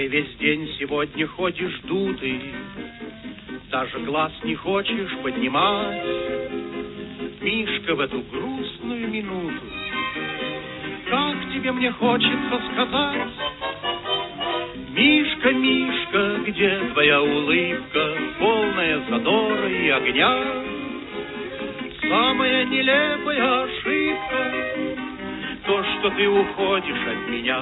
Ты весь день сегодня ходишь дутый, даже глаз не хочешь поднимать. Мишка, в эту грустную минуту, как тебе мне хочется сказать: Мишка, Мишка, где твоя улыбка, полная задора и огня? Самая нелепая ошибка — то, что ты уходишь от меня.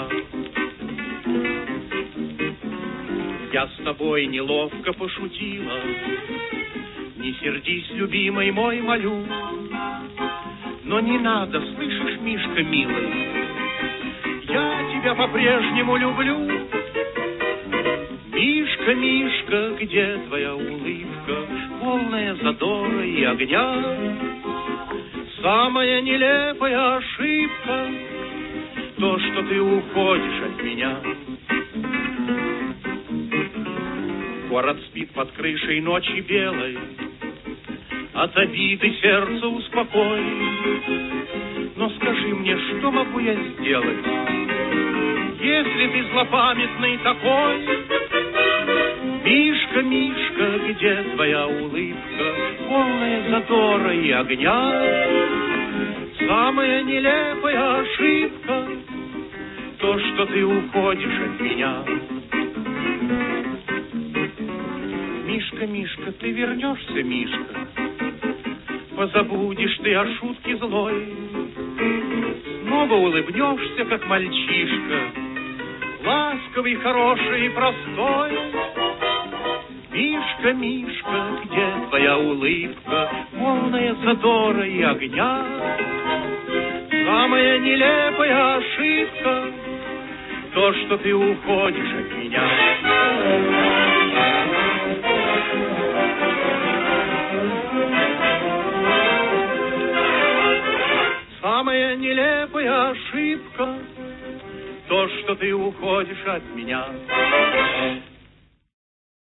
Я с тобой неловко пошутила, не сердись, любимый мой, молю. Но не надо, слышишь, Мишка, милый, я тебя по-прежнему люблю. Мишка, Мишка, где твоя улыбка, полная задора и огня? Самая нелепая ошибка — то, что ты уходишь от меня. Город спит под крышей ночи белой, от обиды сердце успокой. Но скажи мне, что могу я сделать, если ты злопамятный такой? Мишка, Мишка, где твоя улыбка, полная задора и огня? Самая нелепая ошибка — то, что ты уходишь от меня. Мишка, Мишка, ты вернешься, Мишка? Позабудешь ты о шутке злой, снова улыбнешься, как мальчишка, ласковый, хороший и простой. Мишка, Мишка, где твоя улыбка, полная задора и огня? Самая нелепая ошибка — то, что ты уходишь от меня. Самая нелепая ошибка — то, что ты уходишь от меня.